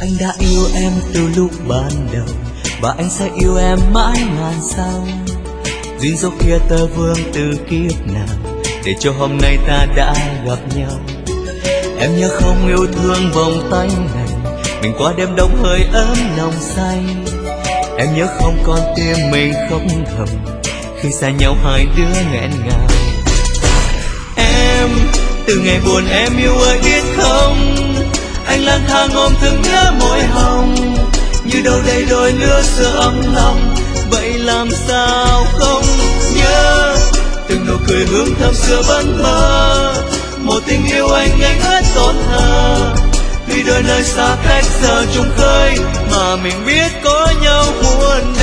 Anh đã yêu em từ lúc ban đầu và anh sẽ yêu em mãi ngàn sau. Duyên dấu kia tơ vương từ kiếp nào để cho hôm nay ta đã gặp nhau. Em nhớ không yêu thương vòng tay này, mình qua đêm đông hơi ấm lòng say. Em nhớ không con tim mình khóc thầm khi xa nhau hai đứa nghẹn ngào. Em từ ngày buồn em yêu ơi biết không, anh lang thang ôm từng nhớ môi hồng, như đâu đây đôi lứa xưa ấm lòng. Vậy làm sao không nhớ từng nụ cười hương thơm xưa vẫn mơ, một tình yêu anh ớt tổn thờ. Tuy đôi nơi xa cách giờ chung khơi mà mình biết có nhau muôn